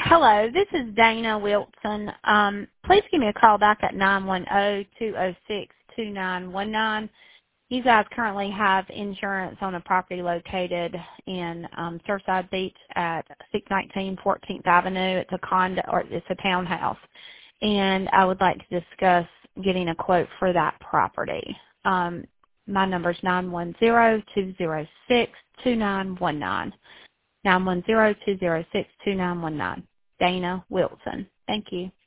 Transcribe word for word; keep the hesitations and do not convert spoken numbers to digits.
Hello, this is Dana Wilson. Um, please give me a call back at nine one zero, two zero six, two nine one nine. You guys currently have insurance on a property located in um, Surfside Beach at six nineteen fourteenth Avenue. It's a condo, or it's a townhouse, and I would like to discuss getting a quote for that property. Um, my number is nine one zero, two zero six, two nine one nine. nine one zero, two zero six, two nine one nine. Dana Wilson. Thank you.